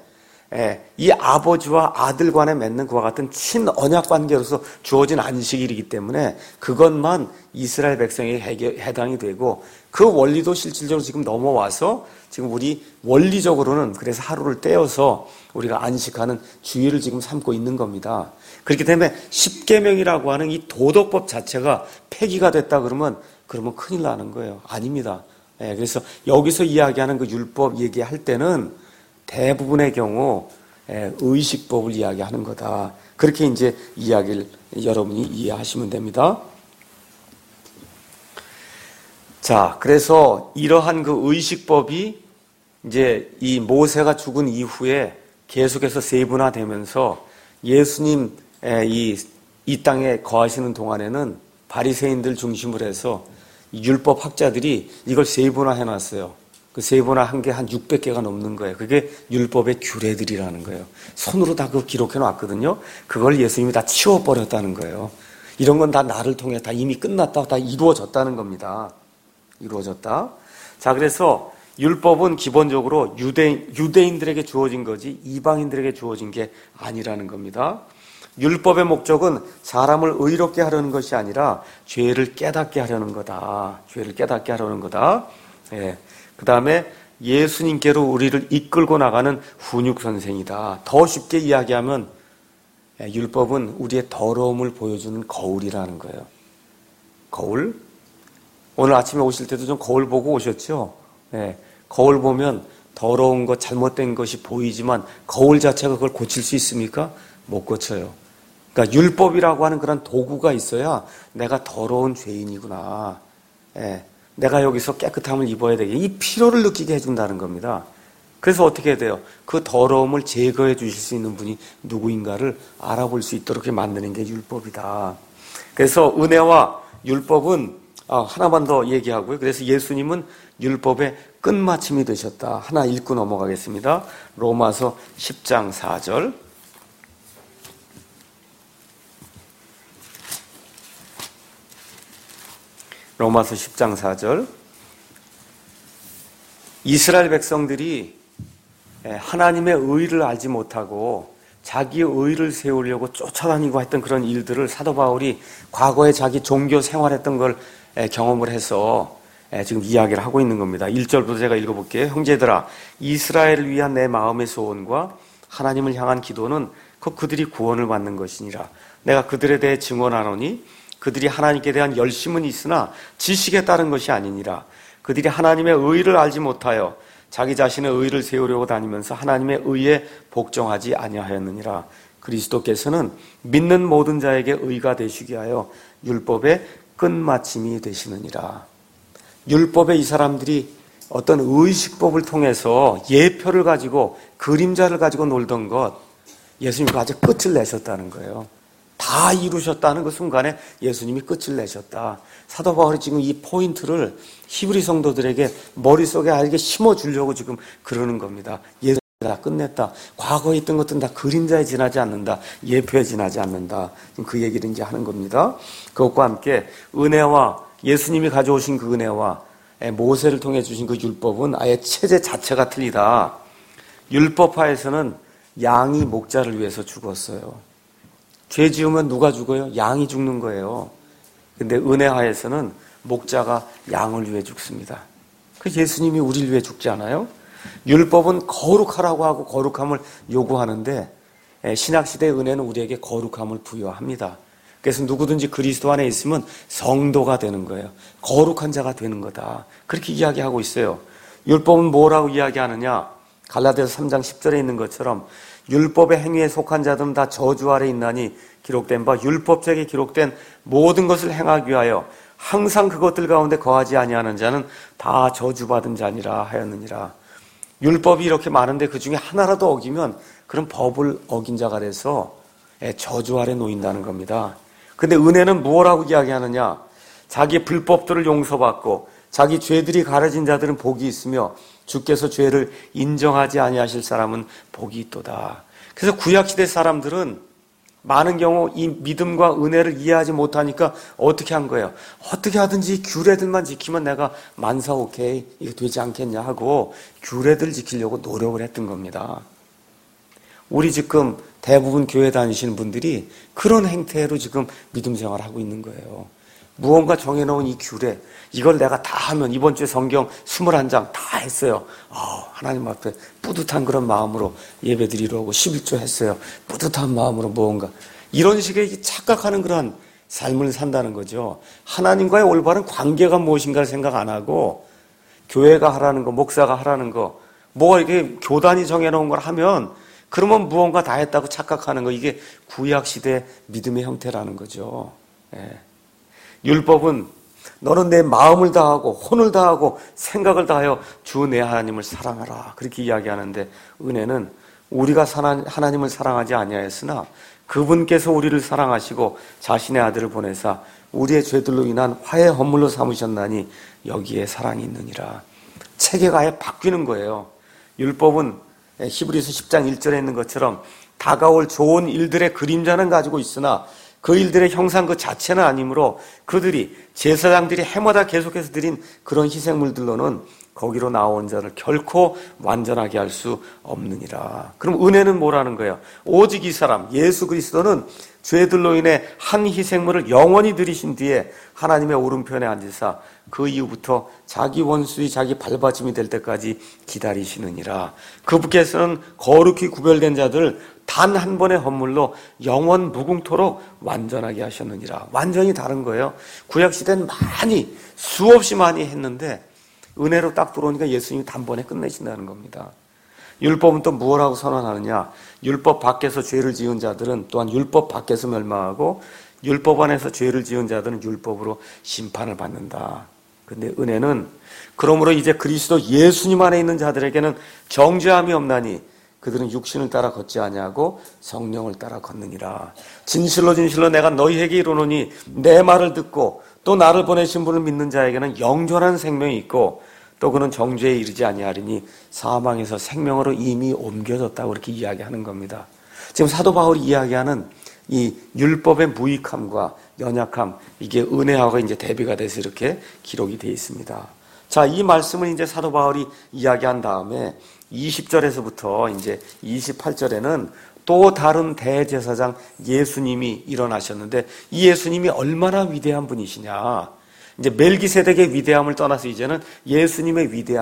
이 아버지와 아들 간에 맺는 그와 같은 친언약 관계로서 주어진 안식일이기 때문에 그것만 이스라엘 백성에게 해당이 되고 그 원리도 실질적으로 지금 넘어와서 지금 우리 원리적으로는 그래서 하루를 떼어서 우리가 안식하는 주일을 지금 삼고 있는 겁니다. 그렇기 때문에 십계명이라고 하는 이 도덕법 자체가 폐기가 됐다 그러면 그러면 큰일 나는 거예요. 아닙니다. 예, 그래서 여기서 이야기하는 그 율법 얘기할 때는 대부분의 경우 예, 의식법을 이야기하는 거다. 그렇게 이제 이야기를 여러분이 이해하시면 됩니다. 자, 그래서 이러한 그 의식법이 이제 이 모세가 죽은 이후에 계속해서 세분화되면서 예수님 이, 이 땅에 거하시는 동안에는 바리새인들 중심으로 해서 율법 학자들이 이걸 세분화해 놨어요. 그 세분화 한 게 한 육백 개가 넘는 거예요. 그게 율법의 규례들이라는 거예요. 손으로 다 그거 기록해 놨거든요. 그걸 예수님이 다 치워버렸다는 거예요. 이런 건 다 나를 통해 다 이미 끝났다, 다 이루어졌다는 겁니다. 이루어졌다. 자, 그래서 율법은 기본적으로 유대인, 유대인들에게 주어진 거지 이방인들에게 주어진 게 아니라는 겁니다. 율법의 목적은 사람을 의롭게 하려는 것이 아니라 죄를 깨닫게 하려는 거다. 죄를 깨닫게 하려는 거다. 예. 그 다음에 예수님께로 우리를 이끌고 나가는 훈육선생이다. 더 쉽게 이야기하면 율법은 우리의 더러움을 보여주는 거울이라는 거예요. 거울? 오늘 아침에 오실 때도 좀 거울 보고 오셨죠? 예. 거울 보면 더러운 것, 잘못된 것이 보이지만 거울 자체가 그걸 고칠 수 있습니까? 못 고쳐요. 그러니까 율법이라고 하는 그런 도구가 있어야 내가 더러운 죄인이구나. 예. 내가 여기서 깨끗함을 입어야 되게 이 필요를 느끼게 해준다는 겁니다. 그래서 어떻게 해야 돼요? 그 더러움을 제거해 주실 수 있는 분이 누구인가를 알아볼 수 있도록 만드는 게 율법이다. 그래서 은혜와 율법은 하나만 더 얘기하고요. 그래서 예수님은 율법의 끝마침이 되셨다. 하나 읽고 넘어가겠습니다. 로마서 십 장 사 절. 로마서 십 장 사 절. 이스라엘 백성들이 하나님의 의를 알지 못하고 자기의 의를 세우려고 쫓아다니고 했던 그런 일들을 사도 바울이 과거에 자기 종교 생활했던 걸 경험을 해서 지금 이야기를 하고 있는 겁니다. 일 절부터 제가 읽어볼게요. 형제들아, 이스라엘을 위한 내 마음의 소원과 하나님을 향한 기도는 그 그들이 구원을 받는 것이니라. 내가 그들에 대해 증언하노니 그들이 하나님께 대한 열심은 있으나 지식에 따른 것이 아니니라. 그들이 하나님의 의를 알지 못하여 자기 자신의 의를 세우려고 다니면서 하나님의 의에 복종하지 아니하였느니라. 그리스도께서는 믿는 모든 자에게 의가 되시게 하여 율법의 끝마침이 되시느니라. 율법의 이 사람들이 어떤 의식법을 통해서 예표를 가지고 그림자를 가지고 놀던 것, 예수님이 아주 끝을 내셨다는 거예요. 다 이루셨다는 그 순간에 예수님이 끝을 내셨다. 사도 바울이 지금 이 포인트를 히브리 성도들에게 머릿속에 알게 심어주려고 지금 그러는 겁니다. 예수님이 다 끝냈다. 과거에 있던 것들은 다 그림자에 지나지 않는다. 예표에 지나지 않는다. 지금 그 얘기를 이제 하는 겁니다. 그것과 함께 은혜와 예수님이 가져오신 그 은혜와 모세를 통해 주신 그 율법은 아예 체제 자체가 틀리다. 율법화에서는 양이 목자를 위해서 죽었어요. 죄 지으면 누가 죽어요? 양이 죽는 거예요. 근데 은혜하에서는 목자가 양을 위해 죽습니다. 그 예수님이 우리를 위해 죽지 않아요? 율법은 거룩하라고 하고 거룩함을 요구하는데 신약시대의 은혜는 우리에게 거룩함을 부여합니다. 그래서 누구든지 그리스도 안에 있으면 성도가 되는 거예요. 거룩한 자가 되는 거다. 그렇게 이야기하고 있어요. 율법은 뭐라고 이야기하느냐? 갈라디아서 삼 장 십 절에 있는 것처럼 율법의 행위에 속한 자들은 다 저주 아래 있나니 기록된 바 율법책에 기록된 모든 것을 행하기 위하여 항상 그것들 가운데 거하지 아니하는 자는 다 저주받은 자니라 하였느니라. 율법이 이렇게 많은데 그 중에 하나라도 어기면 그런 법을 어긴 자가 돼서 저주 아래 놓인다는 겁니다. 근데 은혜는 무엇라고 이야기하느냐? 자기 불법들을 용서받고 자기 죄들이 가려진 자들은 복이 있으며 주께서 죄를 인정하지 아니하실 사람은 복이 있도다. 그래서 구약시대 사람들은 많은 경우 이 믿음과 은혜를 이해하지 못하니까 어떻게 한 거예요? 어떻게 하든지 규례들만 지키면 내가 만사 오케이 이거 되지 않겠냐 하고 규례들 지키려고 노력을 했던 겁니다. 우리 지금 대부분 교회 다니시는 분들이 그런 행태로 지금 믿음 생활을 하고 있는 거예요. 무언가 정해놓은 이 규례, 이걸 내가 다 하면 이번 주에 성경 이십일 장 다 했어요. 어, 하나님 앞에 뿌듯한 그런 마음으로 예배드리러 오고 십일 조 했어요. 뿌듯한 마음으로 무언가 이런 식의 착각하는 그런 삶을 산다는 거죠. 하나님과의 올바른 관계가 무엇인가를 생각 안 하고 교회가 하라는 거, 목사가 하라는 거, 뭐가 이렇게 교단이 정해놓은 걸 하면 그러면 무언가 다 했다고 착각하는 거, 이게 구약시대 믿음의 형태라는 거죠. 예. 율법은 너는 내 마음을 다하고 혼을 다하고 생각을 다하여 주 내 하나님을 사랑하라 그렇게 이야기하는데, 은혜는 우리가 하나님을 사랑하지 아니하였으나 그분께서 우리를 사랑하시고 자신의 아들을 보내사 우리의 죄들로 인한 화해 헌물로 삼으셨나니 여기에 사랑이 있느니라. 체계가 아예 바뀌는 거예요. 율법은 히브리서 십 장 일 절에 있는 것처럼 다가올 좋은 일들의 그림자는 가지고 있으나 그 일들의 형상 그 자체는 아니므로 그들이 제사장들이 해마다 계속해서 드린 그런 희생물들로는 거기로 나온 자를 결코 완전하게 할 수 없느니라. 그럼 은혜는 뭐라는 거예요? 오직 이 사람 예수 그리스도는 죄들로 인해 한 희생물을 영원히 드리신 뒤에 하나님의 오른편에 앉으사 그 이후부터 자기 원수의 자기 발받침이 될 때까지 기다리시느니라. 그분께서는 거룩히 구별된 자들 단 한 번의 헌물로 영원 무궁토록 완전하게 하셨느니라. 완전히 다른 거예요. 구약시대는 많이 수없이 많이 했는데 은혜로 딱 들어오니까 예수님이 단번에 끝내신다는 겁니다. 율법은 또 무엇라고 선언하느냐? 율법 밖에서 죄를 지은 자들은 또한 율법 밖에서 멸망하고 율법 안에서 죄를 지은 자들은 율법으로 심판을 받는다. 근데 은혜는 그러므로 이제 그리스도 예수님 안에 있는 자들에게는 정죄함이 없나니 그들은 육신을 따라 걷지 아니하고 성령을 따라 걷느니라. 진실로 진실로 내가 너희에게 이르노니 내 말을 듣고 또 나를 보내신 분을 믿는 자에게는 영존한 생명이 있고 또 그는 정죄에 이르지 아니하리니 사망에서 생명으로 이미 옮겨졌다고 그렇게 이야기하는 겁니다. 지금 사도 바울이 이야기하는 이 율법의 무익함과 연약함, 이게 은혜하고 이제 대비가 돼서 이렇게 기록이 되어 있습니다. 자, 이 말씀을 이제 사도 바울이 이야기한 다음에 이십 절에서부터 이제 이십팔 절에는 또 다른 대제사장 예수님이 일어나셨는데 이 예수님이 얼마나 위대한 분이시냐. 이제 멜기세덱의 위대함을 떠나서 이제는 예수님의 위대함,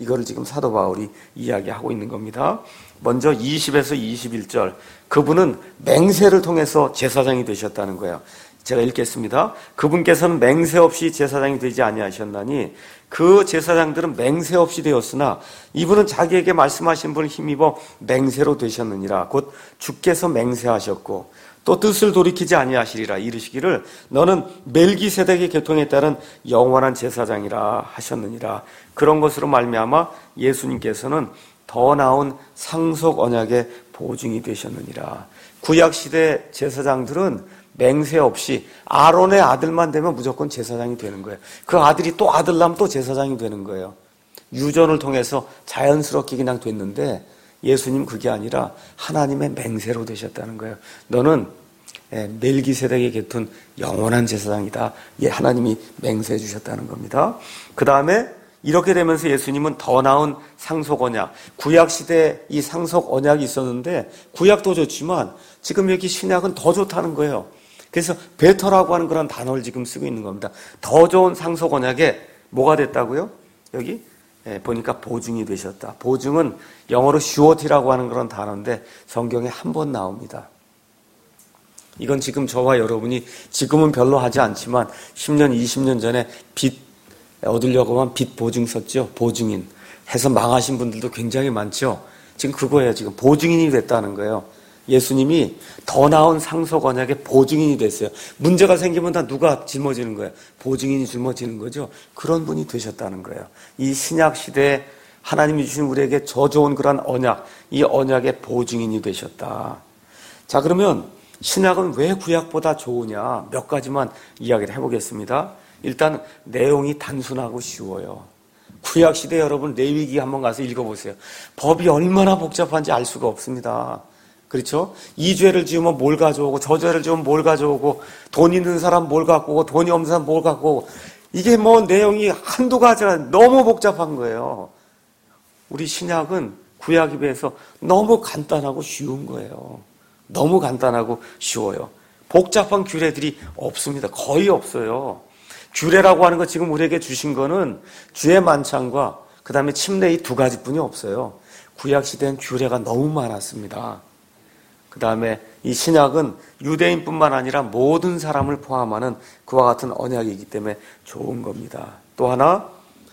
이거를 지금 사도 바울이 이야기하고 있는 겁니다. 먼저 이십에서 이십일 절, 그분은 맹세를 통해서 제사장이 되셨다는 거예요. 제가 읽겠습니다. 그분께서는 맹세 없이 제사장이 되지 아니하셨나니 그 제사장들은 맹세 없이 되었으나 이분은 자기에게 말씀하신 분을 힘입어 맹세로 되셨느니라. 곧 주께서 맹세하셨고 또 뜻을 돌이키지 아니하시리라 이르시기를 너는 멜기세덱의 계통에 따른 영원한 제사장이라 하셨느니라. 그런 것으로 말미암아 예수님께서는 더 나은 상속 언약의 보증이 되셨느니라. 구약시대 제사장들은 맹세 없이 아론의 아들만 되면 무조건 제사장이 되는 거예요. 그 아들이 또 아들 낳으면 또 제사장이 되는 거예요. 유전을 통해서 자연스럽게 그냥 됐는데 예수님 그게 아니라 하나님의 맹세로 되셨다는 거예요. 너는 멜기세덱의 계통 영원한 제사장이다. 예, 하나님이 맹세해 주셨다는 겁니다. 그 다음에 이렇게 되면서 예수님은 더 나은 상속 언약, 구약시대에 이 상속 언약이 있었는데 구약도 좋지만 지금 여기 신약은 더 좋다는 거예요. 그래서 베터라고 하는 그런 단어를 지금 쓰고 있는 겁니다. 더 좋은 상속 언약에 뭐가 됐다고요? 여기 예, 보니까 보증이 되셨다. 보증은 영어로 슈어티라고 하는 그런 단어인데 성경에 한 번 나옵니다. 이건 지금 저와 여러분이 지금은 별로 하지 않지만 십 년, 이십 년 전에 빚 얻으려고 하면 빚 보증 썼죠. 보증인 해서 망하신 분들도 굉장히 많죠. 지금 그거예요. 지금 보증인이 됐다는 거예요. 예수님이 더 나은 상속 언약의 보증인이 됐어요. 문제가 생기면 다 누가 짊어지는 거예요? 보증인이 짊어지는 거죠. 그런 분이 되셨다는 거예요. 이 신약 시대에 하나님이 주신 우리에게 저 좋은 그런 언약, 이 언약의 보증인이 되셨다. 자, 그러면 신약은 왜 구약보다 좋으냐? 몇 가지만 이야기를 해보겠습니다. 일단 내용이 단순하고 쉬워요. 구약 시대 여러분 레위기 한번 가서 읽어보세요. 법이 얼마나 복잡한지 알 수가 없습니다. 그렇죠? 이 죄를 지으면 뭘 가져오고 저 죄를 지으면 뭘 가져오고 돈 있는 사람 뭘 갖고 오고 돈이 없는 사람 뭘 갖고 오고 이게 뭐 내용이 한두 가지가 너무 복잡한 거예요. 우리 신약은 구약에 비해서 너무 간단하고 쉬운 거예요. 너무 간단하고 쉬워요. 복잡한 규례들이 없습니다. 거의 없어요. 규례라고 하는 거 지금 우리에게 주신 거는 주의 만찬과 그 다음에 침례 이 두 가지뿐이 없어요. 구약 시대엔 규례가 너무 많았습니다. 그 다음에 이 신약은 유대인뿐만 아니라 모든 사람을 포함하는 그와 같은 언약이기 때문에 좋은 겁니다. 또 하나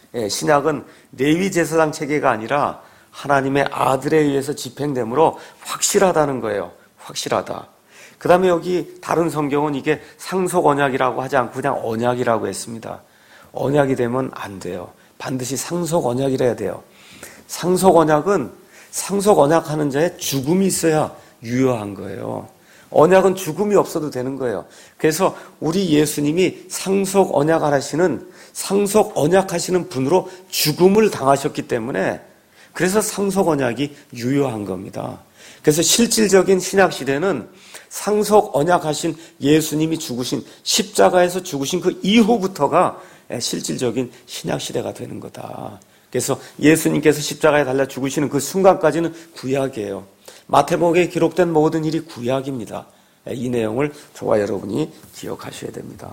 신약은 레위 제사장 체계가 아니라 하나님의 아들에 의해서 집행됨으로 확실하다는 거예요. 확실하다. 그 다음에 여기 다른 성경은 이게 상속 언약이라고 하지 않고 그냥 언약이라고 했습니다. 언약이 되면 안 돼요. 반드시 상속 언약이라 해야 돼요. 상속 언약은 상속 언약하는 자의 죽음이 있어야 유효한 거예요. 언약은 죽음이 없어도 되는 거예요. 그래서 우리 예수님이 상속 언약하시는 상속 언약하시는 분으로 죽음을 당하셨기 때문에 그래서 상속 언약이 유효한 겁니다. 그래서 실질적인 신약 시대는 상속 언약하신 예수님이 죽으신 십자가에서 죽으신 그 이후부터가 실질적인 신약 시대가 되는 거다. 그래서 예수님께서 십자가에 달려 죽으시는 그 순간까지는 구약이에요. 마태복음에 기록된 모든 일이 구약입니다. 이 내용을 저와 여러분이 기억하셔야 됩니다.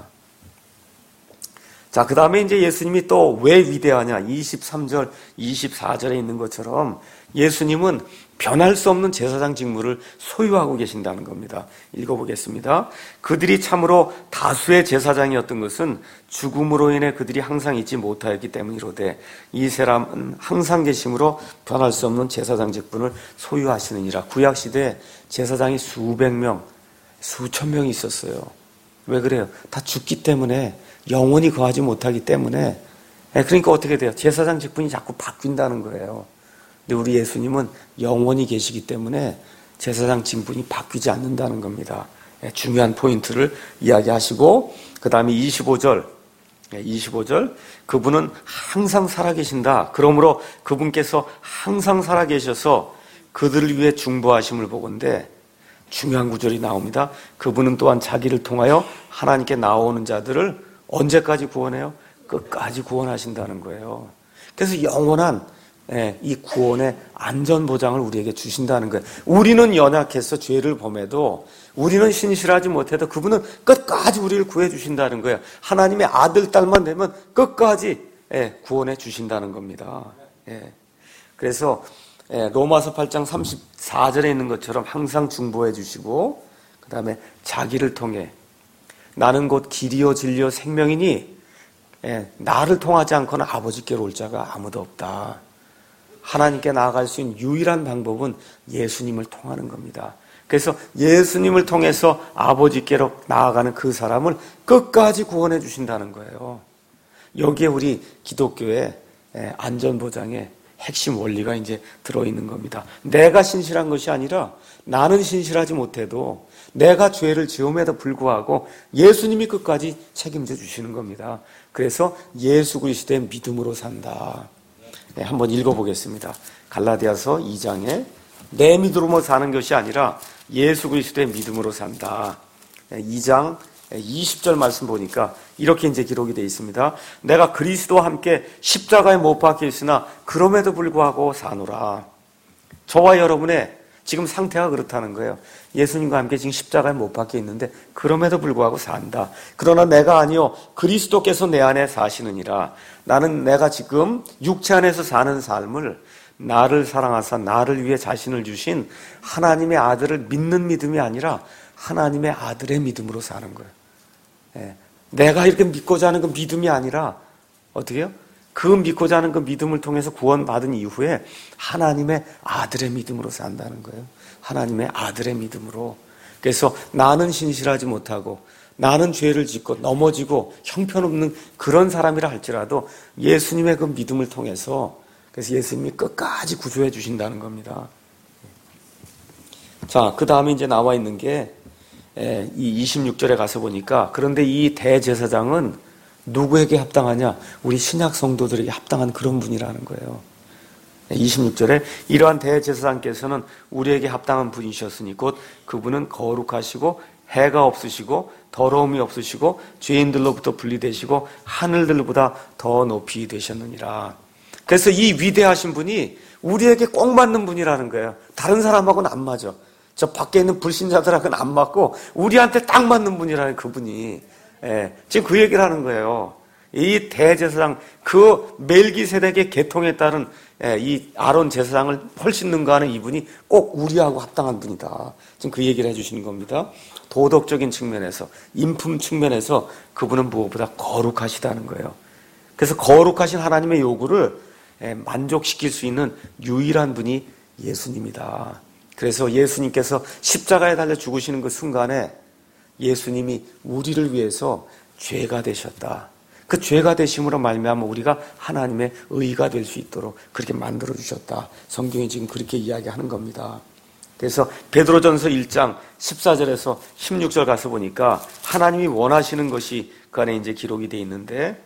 자, 그 다음에 이제 예수님이 또 왜 위대하냐? 이십삼 절, 이십사 절에 있는 것처럼 예수님은 변할 수 없는 제사장 직무를 소유하고 계신다는 겁니다. 읽어보겠습니다. 그들이 참으로 다수의 제사장이었던 것은 죽음으로 인해 그들이 항상 있지 못하였기 때문이로되 이 사람은 항상 계심으로 변할 수 없는 제사장 직분을 소유하시느니라. 구약시대에 제사장이 수백 명, 수천 명이 있었어요. 왜 그래요? 다 죽기 때문에 영원히 거하지 못하기 때문에 그러니까 어떻게 돼요? 제사장 직분이 자꾸 바뀐다는 거예요. 근데 우리 예수님은 영원히 계시기 때문에 제사장 직분이 바뀌지 않는다는 겁니다. 중요한 포인트를 이야기하시고 그 다음에 이십오 절 이십오 절 그분은 항상 살아계신다. 그러므로 그분께서 항상 살아계셔서 그들을 위해 중보하심을 보건대 중요한 구절이 나옵니다. 그분은 또한 자기를 통하여 하나님께 나오는 자들을 언제까지 구원해요? 끝까지 구원하신다는 거예요. 그래서 영원한 이 구원의 안전보장을 우리에게 주신다는 거예요. 우리는 연약해서 죄를 범해도 우리는 신실하지 못해도 그분은 끝까지 우리를 구해 주신다는 거예요. 하나님의 아들, 딸만 되면 끝까지 구원해 주신다는 겁니다. 예. 그래서 예, 로마서 팔 장 삼십사 절에 있는 것처럼 항상 중보해 주시고 그 다음에 자기를 통해 나는 곧 길이요 진리요 생명이니 예, 나를 통하지 않고는 아버지께로 올 자가 아무도 없다. 하나님께 나아갈 수 있는 유일한 방법은 예수님을 통하는 겁니다. 그래서 예수님을 통해서 아버지께로 나아가는 그 사람을 끝까지 구원해 주신다는 거예요. 여기에 우리 기독교의 안전보장의 핵심 원리가 이제 들어있는 겁니다. 내가 신실한 것이 아니라 나는 신실하지 못해도 내가 죄를 지음에도 불구하고 예수님이 끝까지 책임져 주시는 겁니다. 그래서 예수 그리스도의 믿음으로 산다. 네, 한번 읽어보겠습니다. 갈라디아서 이 장에 내 믿음으로 사는 것이 아니라 예수 그리스도의 믿음으로 산다. 이 장 이십 절 말씀 보니까 이렇게 이제 기록이 되어 있습니다. 내가 그리스도와 함께 십자가에 못 박혀 있으나 그럼에도 불구하고 사노라. 저와 여러분의 지금 상태가 그렇다는 거예요. 예수님과 함께 지금 십자가에 못 박혀 있는데 그럼에도 불구하고 산다. 그러나 내가 아니요 그리스도께서 내 안에 사시느니라. 나는 내가 지금 육체 안에서 사는 삶을 나를 사랑하사 나를 위해 자신을 주신 하나님의 아들을 믿는 믿음이 아니라 하나님의 아들의 믿음으로 사는 거예요. 예. 내가 이렇게 믿고자 하는 그 믿음이 아니라 어떻게 해요? 그 믿고자 하는 그 믿음을 통해서 구원받은 이후에 하나님의 아들의 믿음으로 산다는 거예요. 하나님의 아들의 믿음으로. 그래서 나는 신실하지 못하고 나는 죄를 짓고 넘어지고 형편없는 그런 사람이라 할지라도 예수님의 그 믿음을 통해서 그래서 예수님이 끝까지 구조해 주신다는 겁니다. 자, 그 다음에 이제 나와 있는 게 이 이십육 절에 가서 보니까 그런데 이 대제사장은 누구에게 합당하냐? 우리 신약 성도들에게 합당한 그런 분이라는 거예요. 이십육 절에 이러한 대제사장께서는 우리에게 합당한 분이셨으니 곧 그분은 거룩하시고 해가 없으시고 더러움이 없으시고 죄인들로부터 분리되시고 하늘들보다 더 높이 되셨느니라. 그래서 이 위대하신 분이 우리에게 꼭 맞는 분이라는 거예요. 다른 사람하고는 안 맞아. 저 밖에 있는 불신자들하고는 안 맞고 우리한테 딱 맞는 분이라는 그분이. 예, 지금 그 얘기를 하는 거예요. 이 대제사장, 그 멜기세덱의 계통에 따른 예, 이 아론 제사장을 훨씬 능가하는 이분이 꼭 우리하고 합당한 분이다. 지금 그 얘기를 해주시는 겁니다. 도덕적인 측면에서, 인품 측면에서 그분은 무엇보다 거룩하시다는 거예요. 그래서 거룩하신 하나님의 요구를 예, 만족시킬 수 있는 유일한 분이 예수님이다. 그래서 예수님께서 십자가에 달려 죽으시는 그 순간에 예수님이 우리를 위해서 죄가 되셨다. 그 죄가 되심으로 말미암아 우리가 하나님의 의가 될 수 있도록 그렇게 만들어 주셨다. 성경이 지금 그렇게 이야기하는 겁니다. 그래서 베드로전서 일 장 십사 절에서 십육 절 가서 보니까 하나님이 원하시는 것이 그 안에 이제 기록이 되어 있는데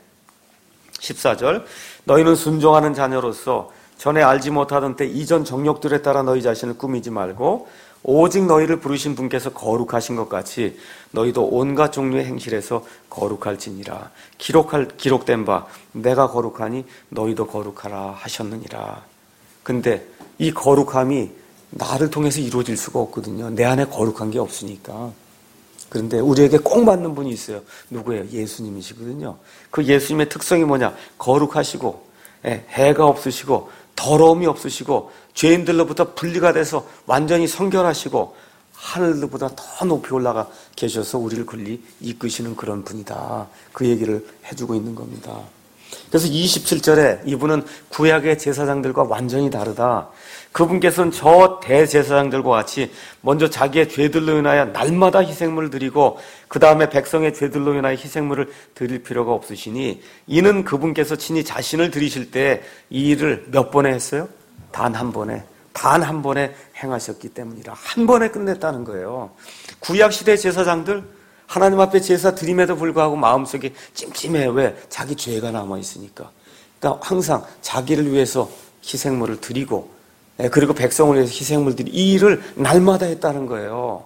십사 절 너희는 순종하는 자녀로서 전에 알지 못하던 때 이전 정욕들에 따라 너희 자신을 꾸미지 말고 오직 너희를 부르신 분께서 거룩하신 것 같이 너희도 온갖 종류의 행실에서 거룩할지니라. 기록할, 기록된 바 내가 거룩하니 너희도 거룩하라 하셨느니라. 근데 이 거룩함이 나를 통해서 이루어질 수가 없거든요. 내 안에 거룩한 게 없으니까. 그런데 우리에게 꼭 맞는 분이 있어요. 누구예요? 예수님이시거든요. 그 예수님의 특성이 뭐냐? 거룩하시고 해가 없으시고 더러움이 없으시고 죄인들로부터 분리가 돼서 완전히 성결하시고 하늘보다 더 높이 올라가 계셔서 우리를 권리 이끄시는 그런 분이다. 그 얘기를 해주고 있는 겁니다. 그래서 이십칠 절에 이분은 구약의 제사장들과 완전히 다르다. 그분께서는 저 대제사장들과 같이 먼저 자기의 죄들로 인하여 날마다 희생물을 드리고 그 다음에 백성의 죄들로 인하여 희생물을 드릴 필요가 없으시니 이는 그분께서 친히 자신을 드리실 때 이 일을 몇 번에 했어요? 단 한 번에. 단 한 번에 행하셨기 때문이라. 한 번에 끝냈다는 거예요. 구약시대 제사장들 하나님 앞에 제사 드림에도 불구하고 마음속에 찜찜해. 왜? 자기 죄가 남아있으니까. 그러니까 항상 자기를 위해서 희생물을 드리고 그리고 백성을 위해서 희생물 드리고 이 일을 날마다 했다는 거예요.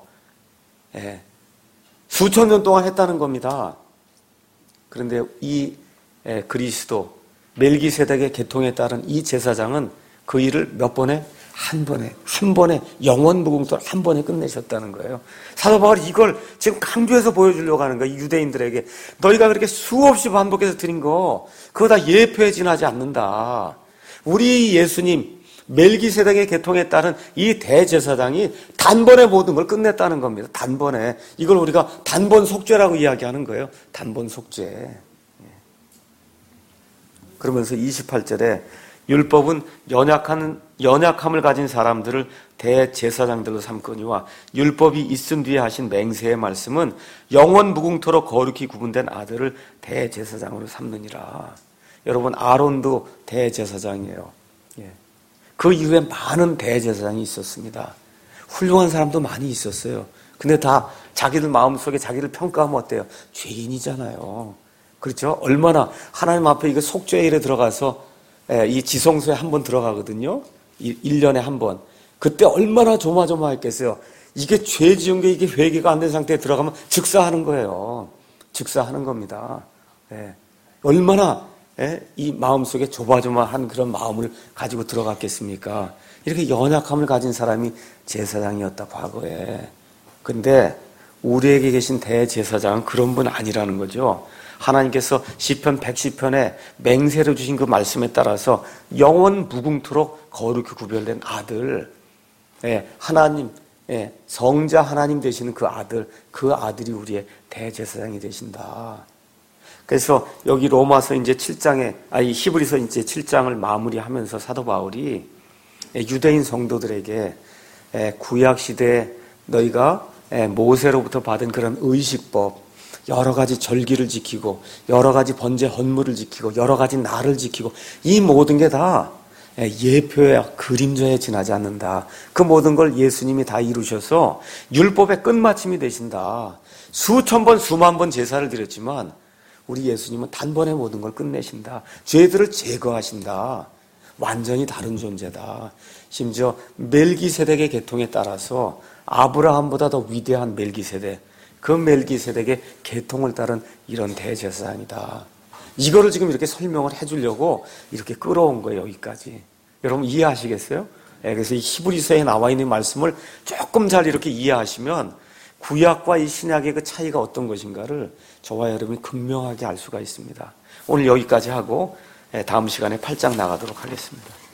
예. 수천 년 동안 했다는 겁니다. 그런데 이 예, 그리스도 멜기세덱의 계통에 따른 이 제사장은 그 일을 몇 번에? 한 번에, 한 번에 영원 무궁토록 한 번에 끝내셨다는 거예요. 사도 바울이 이걸 지금 강조해서 보여주려고 하는 거예요. 유대인들에게. 너희가 그렇게 수없이 반복해서 드린 거 그거 다 예표에 지나지 않는다. 우리 예수님 멜기세덱의 계통에 따른 이 대제사장이 단번에 모든 걸 끝냈다는 겁니다. 단번에. 이걸 우리가 단번 속죄라고 이야기하는 거예요. 단번 속죄. 그러면서 이십팔 절에 율법은 연약한, 연약함을 가진 사람들을 대제사장들로 삼거니와 율법이 있은 뒤에 하신 맹세의 말씀은 영원 무궁토록 거룩히 구분된 아들을 대제사장으로 삼느니라. 여러분, 아론도 대제사장이에요. 예. 그 이후에 많은 대제사장이 있었습니다. 훌륭한 사람도 많이 있었어요. 근데 다 자기들 마음속에 자기를 평가하면 어때요? 죄인이잖아요. 그렇죠? 얼마나 하나님 앞에 이거 속죄의 일에 들어가서 이 지성소에 한 번 들어가거든요. 일 년에 한 번. 그때 얼마나 조마조마했겠어요. 이게 죄 지은 게 이게 회개가 안 된 상태에 들어가면 즉사하는 거예요. 즉사하는 겁니다. 예. 얼마나 예? 이 마음속에 조마조마한 그런 마음을 가지고 들어갔겠습니까? 이렇게 연약함을 가진 사람이 제사장이었다, 과거에. 근데 우리에게 계신 대제사장은 그런 분 아니라는 거죠. 하나님께서 시편 백십 편에 맹세를 주신 그 말씀에 따라서 영원 무궁토록 거룩히 구별된 아들, 예, 하나님, 예, 성자 하나님 되시는 그 아들, 그 아들이 우리의 대제사장이 되신다. 그래서 여기 로마서 이제 칠 장에, 아니 히브리서 이제 칠 장을 마무리하면서 사도 바울이 유대인 성도들에게 구약 시대에 너희가 모세로부터 받은 그런 의식법, 여러 가지 절기를 지키고 여러 가지 번제 헌물을 지키고 여러 가지 날을 지키고 이 모든 게 다 예표야 그림자에 지나지 않는다. 그 모든 걸 예수님이 다 이루셔서 율법의 끝마침이 되신다. 수천 번 수만 번 제사를 드렸지만 우리 예수님은 단번에 모든 걸 끝내신다. 죄들을 제거하신다. 완전히 다른 존재다. 심지어 멜기세덱의 계통에 따라서 아브라함보다 더 위대한 멜기세덱, 그 멜기세덱의 계통을 따른 이런 대제사장이다. 이거를 지금 이렇게 설명을 해주려고 이렇게 끌어온 거예요, 여기까지. 여러분 이해하시겠어요? 네, 그래서 이 히브리서에 나와 있는 말씀을 조금 잘 이렇게 이해하시면 구약과 이 신약의 그 차이가 어떤 것인가를 저와 여러분이 극명하게 알 수가 있습니다. 오늘 여기까지 하고 다음 시간에 팔 장 나가도록 하겠습니다.